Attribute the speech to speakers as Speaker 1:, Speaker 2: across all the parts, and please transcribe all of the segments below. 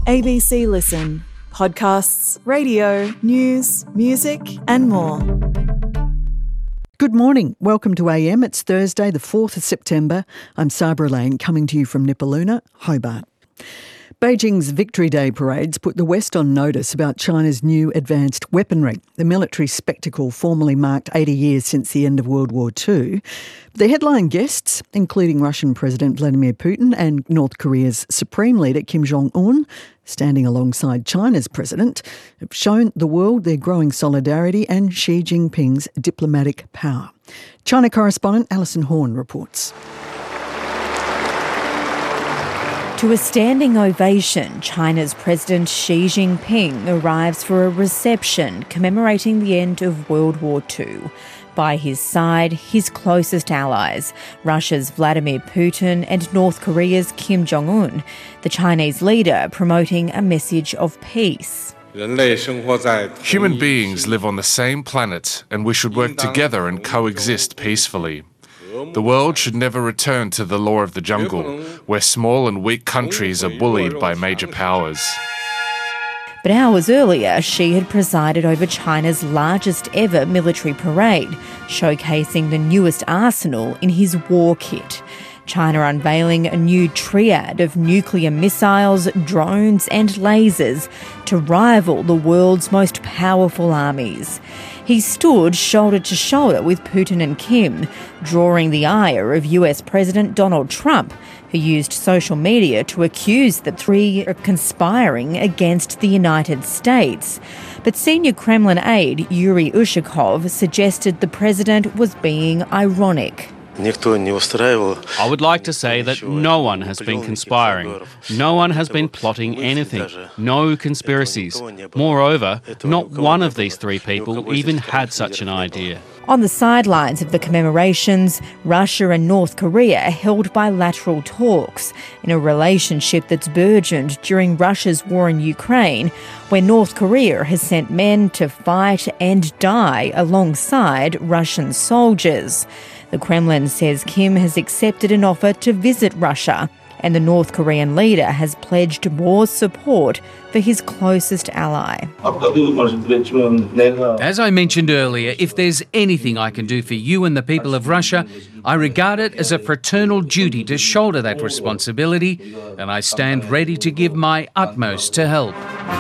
Speaker 1: ABC Listen. Podcasts, radio, news, music and more.
Speaker 2: Good morning. Welcome to AM. It's Thursday, the 4th of September. I'm Sabra Lane, coming to you from Nipaluna, Hobart. Beijing's Victory Day parades put the West on notice about China's new advanced weaponry. The military spectacle formally marked 80 years since the end of World War II. The headline guests, including Russian President Vladimir Putin and North Korea's Supreme Leader Kim Jong-un, standing alongside China's president, have shown the world their growing solidarity and Xi Jinping's diplomatic power. China correspondent Alison Horn reports.
Speaker 3: To a standing ovation, China's President Xi Jinping arrives for a reception commemorating the end of World War II. By his side, his closest allies, Russia's Vladimir Putin and North Korea's Kim Jong-un, the Chinese leader promoting a message of peace.
Speaker 4: Human beings live on the same planet, and we should work together and coexist peacefully. The world should never return to the law of the jungle, where small and weak countries are bullied by major powers.
Speaker 3: But hours earlier, Xi had presided over China's largest ever military parade, showcasing the newest arsenal in his war kit. China unveiling a new triad of nuclear missiles, drones and lasers to rival the world's most powerful armies. He stood shoulder to shoulder with Putin and Kim, drawing the ire of US President Donald Trump, who used social media to accuse the three of conspiring against the United States. But senior Kremlin aide Yuri Ushakov suggested the president was being ironic.
Speaker 5: I would like to say that no one has been conspiring. No one has been plotting anything. No conspiracies. Moreover, not one of these three people even had such an idea.
Speaker 3: On the sidelines of the commemorations, Russia and North Korea held bilateral talks in a relationship that's burgeoned during Russia's war in Ukraine, where North Korea has sent men to fight and die alongside Russian soldiers. The Kremlin says Kim has accepted an offer to visit Russia, and the North Korean leader has pledged more support for his closest ally.
Speaker 6: As I mentioned earlier, if there's anything I can do for you and the people of Russia, I regard it as a fraternal duty to shoulder that responsibility, and I stand ready to give my utmost to help.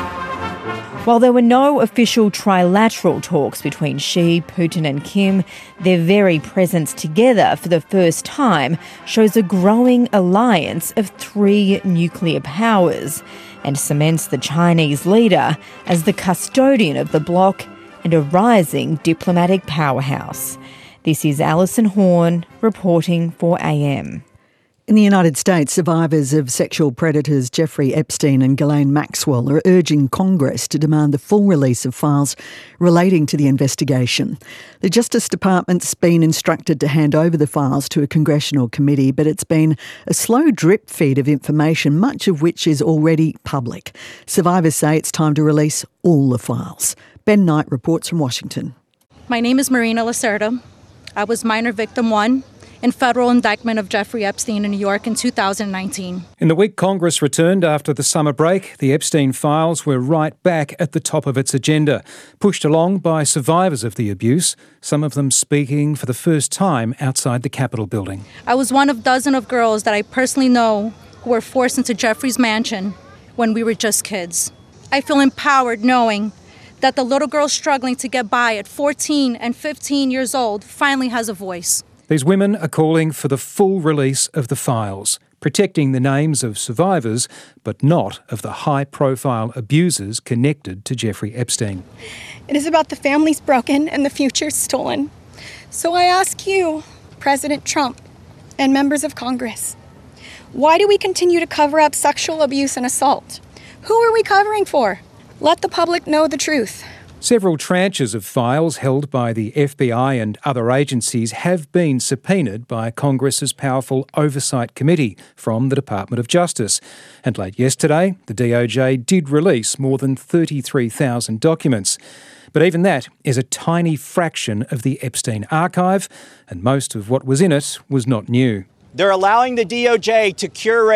Speaker 3: While there were no official trilateral talks between Xi, Putin and Kim, their very presence together for the first time shows a growing alliance of three nuclear powers and cements the Chinese leader as the custodian of the bloc and a rising diplomatic powerhouse. This is Alison Horn reporting for AM.
Speaker 2: In the United States, survivors of sexual predators Jeffrey Epstein and Ghislaine Maxwell are urging Congress to demand the full release of files relating to the investigation. The Justice Department's been instructed to hand over the files to a congressional committee, but it's been a slow drip feed of information, much of which is already public. Survivors say it's time to release all the files. Ben Knight reports from Washington.
Speaker 7: My name is Marina Lacerda. I was minor victim 1 in federal indictment of Jeffrey Epstein in New York in 2019.
Speaker 8: In the week Congress returned after the summer break, the Epstein files were right back at the top of its agenda, pushed along by survivors of the abuse, some of them speaking for the first time outside the Capitol building.
Speaker 7: I was one of dozens of girls that I personally know who were forced into Jeffrey's mansion when we were just kids. I feel empowered knowing that the little girl struggling to get by at 14 and 15 years old finally has a voice.
Speaker 8: These women are calling for the full release of the files, protecting the names of survivors, but not of the high-profile abusers connected to Jeffrey Epstein.
Speaker 9: It is about the families broken and the future stolen. So I ask you, President Trump, and members of Congress, why do we continue to cover up sexual abuse and assault? Who are we covering for? Let the public know the truth.
Speaker 8: Several tranches of files held by the FBI and other agencies have been subpoenaed by Congress's powerful Oversight Committee from the Department of Justice. And late yesterday, the DOJ did release more than 33,000 documents. But even that is a tiny fraction of the Epstein archive, and most of what was in it was not new.
Speaker 10: They're allowing the DOJ to curate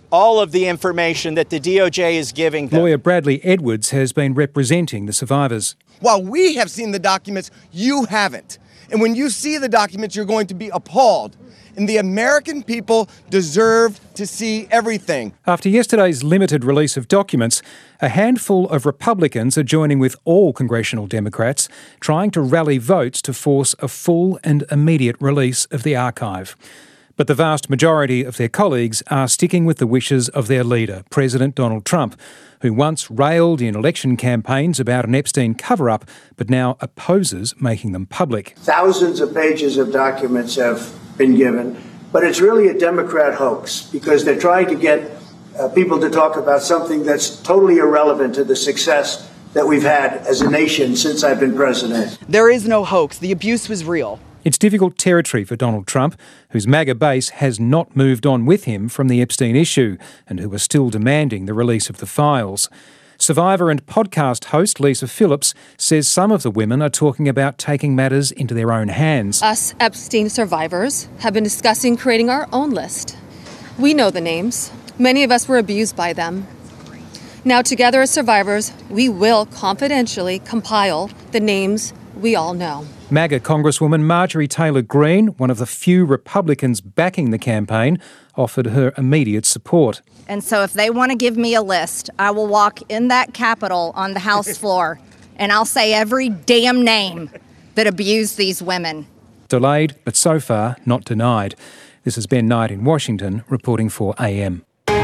Speaker 10: all of the information that the DOJ is giving them.
Speaker 8: Lawyer Bradley Edwards has been representing the survivors.
Speaker 11: While we have seen the documents, you haven't. And when you see the documents, you're going to be appalled. And the American people deserve to see everything.
Speaker 8: After yesterday's limited release of documents, a handful of Republicans are joining with all congressional Democrats, trying to rally votes to force a full and immediate release of the archive. But the vast majority of their colleagues are sticking with the wishes of their leader, President Donald Trump, who once railed in election campaigns about an Epstein cover-up, but now opposes making them public.
Speaker 12: Thousands of pages of documents have been given, but it's really a Democrat hoax because they're trying to get people to talk about something that's totally irrelevant to the success that we've had as a nation since I've been president.
Speaker 13: There is no hoax. The abuse was real.
Speaker 8: It's difficult territory for Donald Trump, whose MAGA base has not moved on with him from the Epstein issue and who are still demanding the release of the files. Survivor and podcast host Lisa Phillips says some of the women are talking about taking matters into their own hands.
Speaker 14: Us Epstein survivors have been discussing creating our own list. We know the names. Many of us were abused by them. Now, together as survivors, we will confidentially compile the names we all know.
Speaker 8: MAGA Congresswoman Marjorie Taylor Greene, one of the few Republicans backing the campaign, offered her immediate support.
Speaker 15: And so if they want to give me a list, I will walk in that Capitol on the House floor and I'll say every damn name that abused these women.
Speaker 8: Delayed, but so far not denied. This is Ben Knight in Washington, reporting for AM.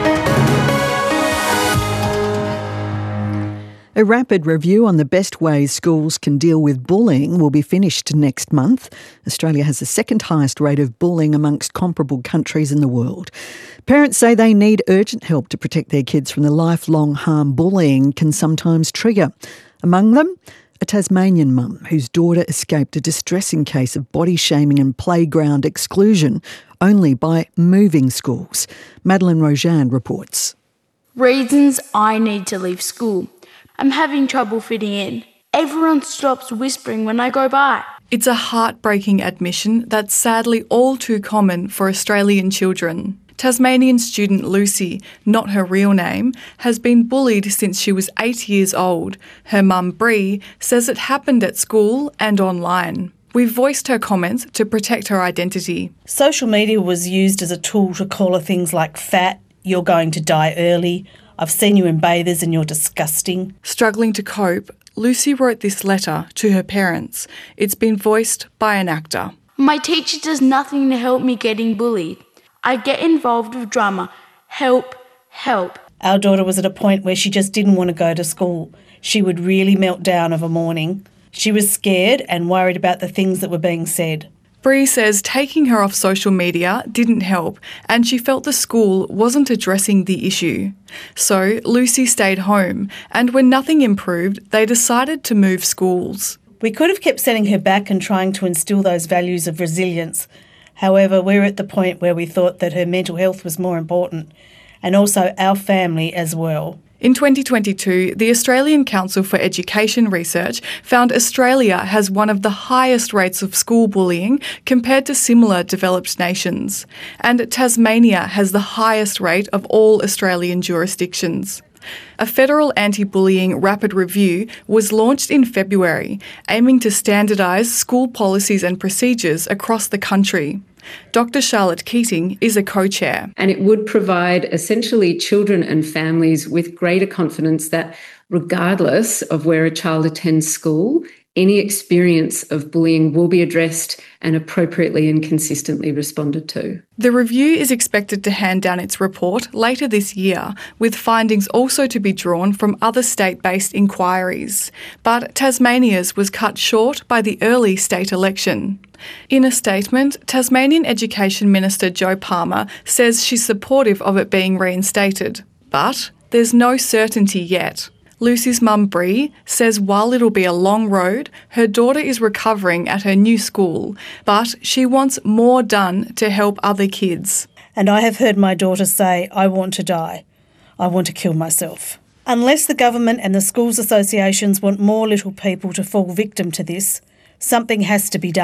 Speaker 2: A rapid review on the best ways schools can deal with bullying will be finished next month. Australia has the second highest rate of bullying amongst comparable countries in the world. Parents say they need urgent help to protect their kids from the lifelong harm bullying can sometimes trigger. Among them, a Tasmanian mum whose daughter escaped a distressing case of body shaming and playground exclusion only by moving schools. Madeline Rojan reports.
Speaker 16: Reasons I need to leave school. I'm having trouble fitting in. Everyone stops whispering when I go by.
Speaker 17: It's a heartbreaking admission that's sadly all too common for Australian children. Tasmanian student Lucy, not her real name, has been bullied since she was 8 years old. Her mum, Bree, says it happened at school and online. We've voiced her comments to protect her identity.
Speaker 18: Social media was used as a tool to call her things like fat, you're going to die early, I've seen you in bathers and you're disgusting.
Speaker 17: Struggling to cope, Lucy wrote this letter to her parents. It's been voiced by an actor.
Speaker 16: My teacher does nothing to help me getting bullied. I get involved with drama. Help, help.
Speaker 18: Our daughter was at a point where she just didn't want to go to school. She would really melt down of a morning. She was scared and worried about the things that were being said.
Speaker 17: Bree says taking her off social media didn't help and she felt the school wasn't addressing the issue. So Lucy stayed home and when nothing improved, they decided to move schools.
Speaker 18: We could have kept sending her back and trying to instil those values of resilience. However, we're at the point where we thought that her mental health was more important and also our family as well.
Speaker 17: In 2022, the Australian Council for Education Research found Australia has one of the highest rates of school bullying compared to similar developed nations, and Tasmania has the highest rate of all Australian jurisdictions. A federal anti-bullying rapid review was launched in February, aiming to standardise school policies and procedures across the country. Dr. Charlotte Keating is a co-chair.
Speaker 19: And it would provide essentially children and families with greater confidence that regardless of where a child attends school, any experience of bullying will be addressed and appropriately and consistently responded to.
Speaker 17: The review is expected to hand down its report later this year, with findings also to be drawn from other state-based inquiries. But Tasmania's was cut short by the early state election. In a statement, Tasmanian Education Minister Jo Palmer says she's supportive of it being reinstated. But there's no certainty yet. Lucy's mum, Bree, says while it'll be a long road, her daughter is recovering at her new school, but she wants more done to help other kids.
Speaker 18: And I have heard my daughter say, I want to die. I want to kill myself. Unless the government and the schools associations want more little people to fall victim to this, something has to be done.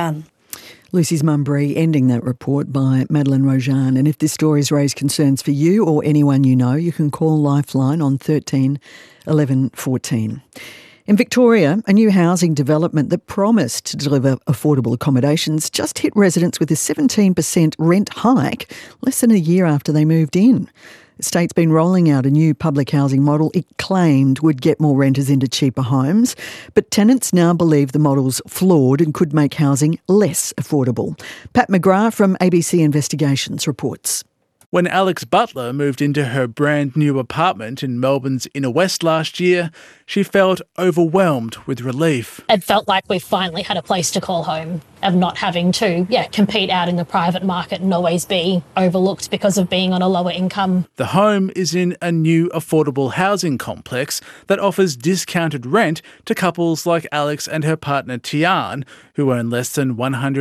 Speaker 2: Lucy's mum Bree ending that report by Madeleine Rojan. And if this story's raised concerns for you or anyone you know, you can call Lifeline on 13 11 14. In Victoria, a new housing development that promised to deliver affordable accommodations just hit residents with a 17% rent hike less than a year after they moved in. The state's been rolling out a new public housing model it claimed would get more renters into cheaper homes, but tenants now believe the model's flawed and could make housing less affordable. Pat McGrath from ABC Investigations reports.
Speaker 20: When Alex Butler moved into her brand new apartment in Melbourne's Inner West last year, she felt overwhelmed with relief.
Speaker 21: It felt like we finally had a place to call home, of not having to compete out in the private market and always be overlooked because of being on a lower income.
Speaker 20: The home is in a new affordable housing complex that offers discounted rent to couples like Alex and her partner Tian, who earn less than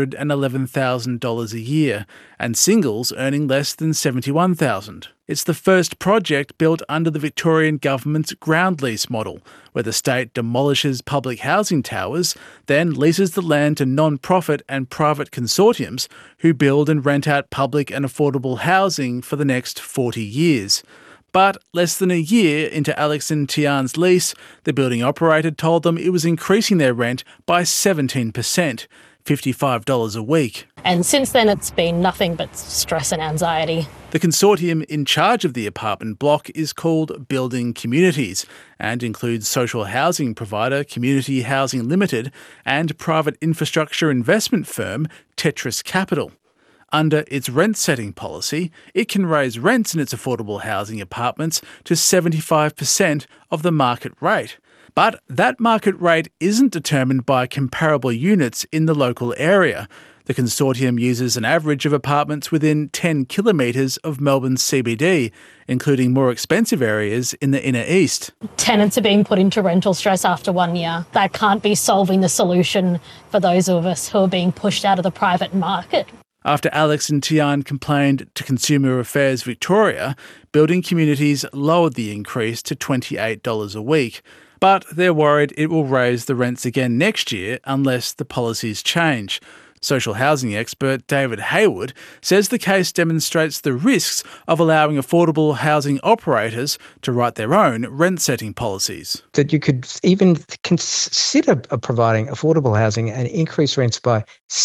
Speaker 20: $111,000 a year, and singles earning less than $71,000. It's the first project built under the Victorian government's ground lease model, where the state demolishes public housing towers, then leases the land to non-profit and private consortiums who build and rent out public and affordable housing for the next 40 years. But less than a year into Alex and Tian's lease, the building operator told them it was increasing their rent by 17%. $55 a week.
Speaker 21: And since then it's been nothing but stress and anxiety.
Speaker 20: The consortium in charge of the apartment block is called Building Communities and includes social housing provider Community Housing Limited and private infrastructure investment firm Tetris Capital. Under its rent-setting policy, it can raise rents in its affordable housing apartments to 75% of the market rate. But that market rate isn't determined by comparable units in the local area. The consortium uses an average of apartments within 10 kilometres of Melbourne's CBD, including more expensive areas in the inner east.
Speaker 21: Tenants are being put into rental stress after 1 year. That can't be solving the solution for those of us who are being pushed out of the private market.
Speaker 20: After Alex and Tian complained to Consumer Affairs Victoria, Building Communities lowered the increase to $28 a week. But they're worried it will raise the rents again next year unless the policies change. Social housing expert David Hayward says the case demonstrates the risks of allowing affordable housing operators to write their own rent-setting policies.
Speaker 22: That you could even consider providing affordable housing and increase rents by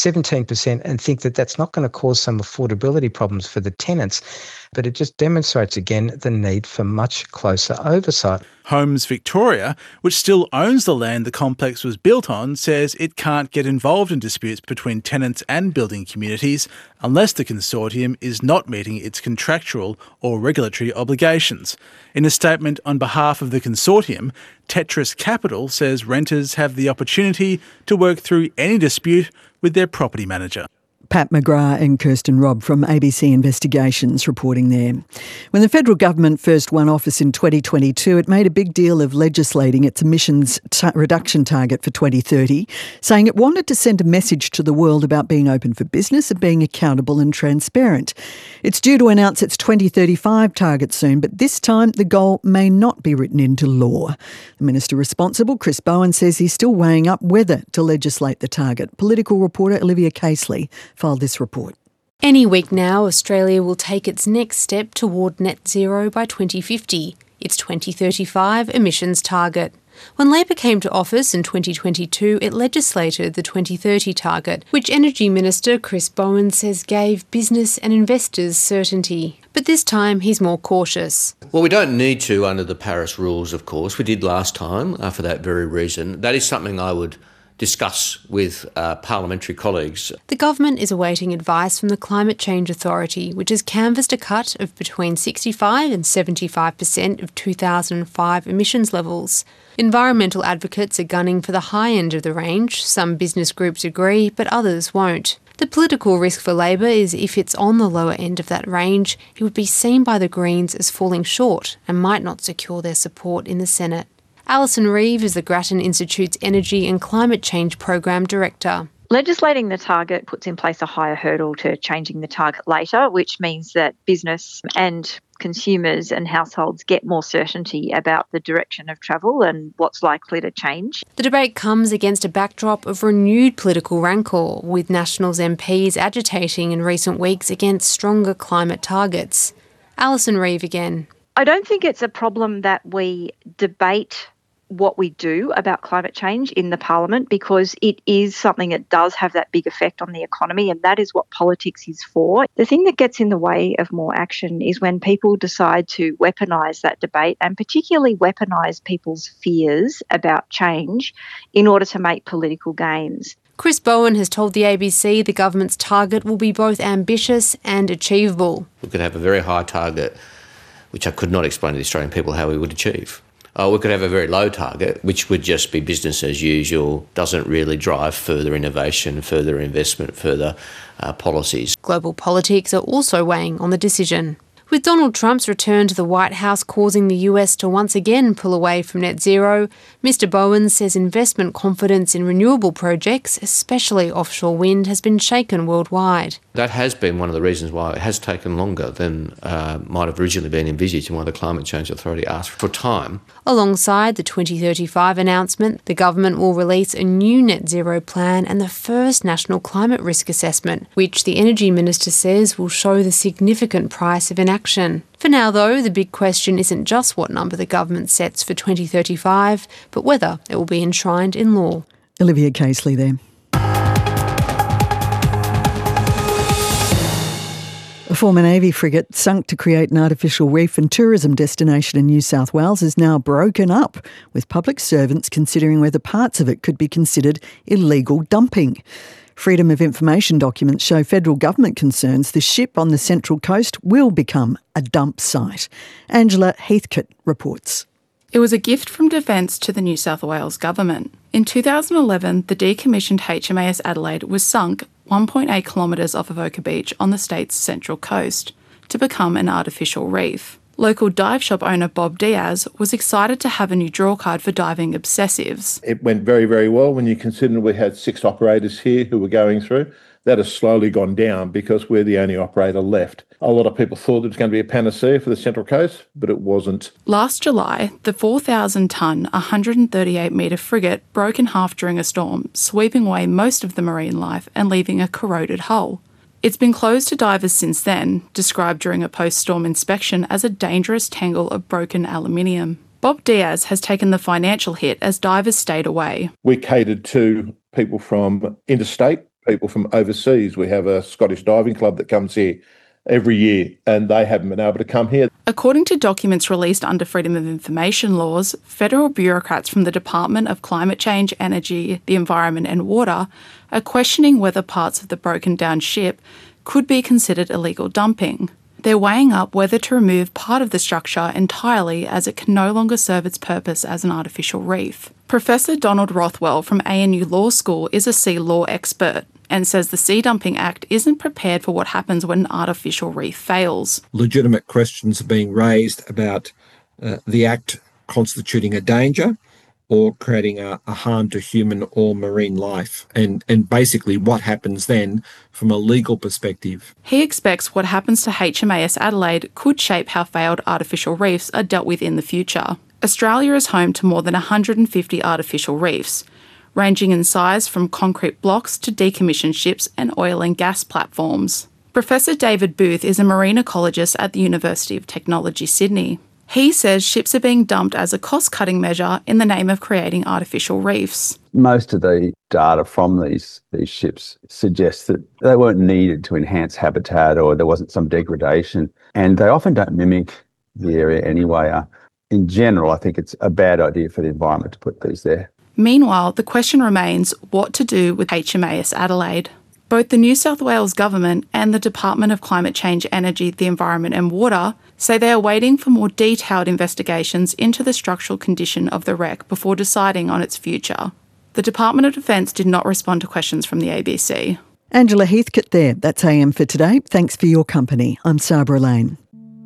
Speaker 22: 17% and think that that's not going to cause some affordability problems for the tenants. But it just demonstrates again the need for much closer oversight.
Speaker 20: Homes Victoria, which still owns the land the complex was built on, says it can't get involved in disputes between tenants and building communities unless the consortium is not meeting its contractual or regulatory obligations. In a statement on behalf of the consortium, Tetris Capital says renters have the opportunity to work through any dispute with their property manager.
Speaker 2: Pat McGrath and Kirsten Robb from ABC Investigations reporting there. When the federal government first won office in 2022, it made a big deal of legislating its emissions reduction target for 2030, saying it wanted to send a message to the world about being open for business and being accountable and transparent. It's due to announce its 2035 target soon, but this time the goal may not be written into law. The minister responsible, Chris Bowen, says he's still weighing up whether to legislate the target. Political reporter Olivia Casely filed this report.
Speaker 23: Any week now, Australia will take its next step toward net zero by 2050, its 2035 emissions target. When Labor came to office in 2022, it legislated the 2030 target, which Energy Minister Chris Bowen says gave business and investors certainty. But this time he's more cautious.
Speaker 24: Well, we don't need to under the Paris rules, of course. We did last time for that very reason. That is something I would discuss with parliamentary colleagues.
Speaker 23: The government is awaiting advice from the Climate Change Authority, which has canvassed a cut of between 65 and 75% of 2005 emissions levels. Environmental advocates are gunning for the high end of the range. Some business groups agree, but others won't. The political risk for Labor is if it's on the lower end of that range, it would be seen by the Greens as falling short and might not secure their support in the Senate. Alison Reeve is the Grattan Institute's Energy and Climate Change Program Director.
Speaker 25: Legislating the target puts in place a higher hurdle to changing the target later, which means that business and
Speaker 1: consumers and households get more certainty about the direction of travel and what's likely to change.
Speaker 23: The debate comes against a backdrop of renewed political rancour, with Nationals MPs agitating in recent weeks against stronger climate targets. Alison Reeve again.
Speaker 1: I don't think it's a problem that we debate what we do about climate change in the parliament, because it is something that does have that big effect on the economy, and that is what politics is for. The thing that gets in the way of more action is when people decide to weaponise that debate, and particularly weaponise people's fears about change in order to make political gains.
Speaker 23: Chris Bowen has told the ABC the government's target will be both ambitious and achievable.
Speaker 24: We could have a very high target, which I could not explain to the Australian people how we would achieve. We could have a very low target, which would just be business as usual, doesn't really drive further innovation, further investment, further policies.
Speaker 23: Global politics are also weighing on the decision. With Donald Trump's return to the White House causing the US to once again pull away from net zero, Mr Bowen says investment confidence in renewable projects, especially offshore wind, has been shaken worldwide.
Speaker 24: That has been one of the reasons why it has taken longer than might have originally been envisaged, and why the Climate Change Authority asked for time.
Speaker 23: Alongside the 2035 announcement, the government will release a new net zero plan and the first national climate risk assessment, which the Energy Minister says will show the significant price of inaction. For now, though, the big question isn't just what number the government sets for 2035, but whether it will be enshrined in law.
Speaker 2: Olivia Casely there. A former Navy frigate sunk to create an artificial reef and tourism destination in New South Wales is now broken up, with public servants considering whether parts of it could be considered illegal dumping. Freedom of Information documents show federal government concerns the ship on the Central Coast will become a dump site. Angela Heathcote reports.
Speaker 17: It was a gift from Defence to the New South Wales government. In 2011, the decommissioned HMAS Adelaide was sunk 1.8 kilometres off Avoca Beach on the state's Central Coast to become an artificial reef. Local dive shop owner Bob Diaz was excited to have a new drawcard for diving obsessives.
Speaker 4: It went very, very well when you consider we had 6 operators here who were going through. That has slowly gone down because we're the only operator left. A lot of people thought it was going to be a panacea for the Central Coast, but it wasn't.
Speaker 17: Last July, the 4,000-tonne, 138-metre frigate broke in half during a storm, sweeping away most of the marine life and leaving a corroded hull. It's been closed to divers since then, described during a post-storm inspection as a dangerous tangle of broken aluminium. Bob Diaz has taken the financial hit as divers stayed away.
Speaker 4: We catered to people from interstate, people from overseas. We have a Scottish diving club that comes here every year, and they haven't been able to come here.
Speaker 17: According to documents released under Freedom of Information laws, federal bureaucrats from the Department of Climate Change, Energy, the Environment and Water are questioning whether parts of the broken down ship could be considered illegal dumping. They're weighing up whether to remove part of the structure entirely, as it can no longer serve its purpose as an artificial reef. Professor Donald Rothwell from ANU Law School is a sea law expert and says the Sea Dumping Act isn't prepared for what happens when an artificial reef fails.
Speaker 5: Legitimate questions are being raised about the Act constituting a danger or creating a harm to human or marine life, and basically what happens then from a legal perspective.
Speaker 17: He expects what happens to HMAS Adelaide could shape how failed artificial reefs are dealt with in the future. Australia is home to more than 150 artificial reefs, ranging in size from concrete blocks to decommissioned ships and oil and gas platforms. Professor David Booth is a marine ecologist at the University of Technology, Sydney. He says ships are being dumped as a cost-cutting measure in the name of creating artificial reefs.
Speaker 6: Most of the data from these ships suggests that they weren't needed to enhance habitat, or there wasn't some degradation, and they often don't mimic the area anyway. In general, I think it's a bad idea for the environment to put these there.
Speaker 17: Meanwhile, the question remains what to do with HMAS Adelaide. Both the New South Wales Government and the Department of Climate Change, Energy, the Environment and Water say they are waiting for more detailed investigations into the structural condition of the wreck before deciding on its future. The Department of Defence did not respond to questions from the ABC.
Speaker 2: Angela Heathcote there. That's AM for today. Thanks for your company. I'm Sabra Lane.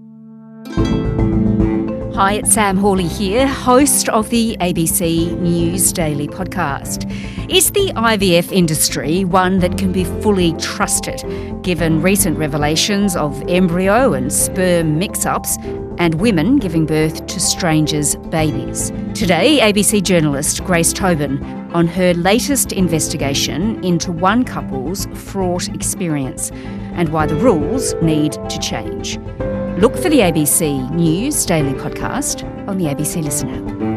Speaker 25: Hi, it's Sam Hawley here, host of the ABC News Daily podcast. Is the IVF industry one that can be fully trusted? given recent revelations of embryo and sperm mix-ups and women giving birth to strangers' babies. Today, ABC journalist Grace Tobin on her latest investigation into one couple's fraught experience and why the rules need to change. Look for the ABC News Daily podcast on the ABC Listen app.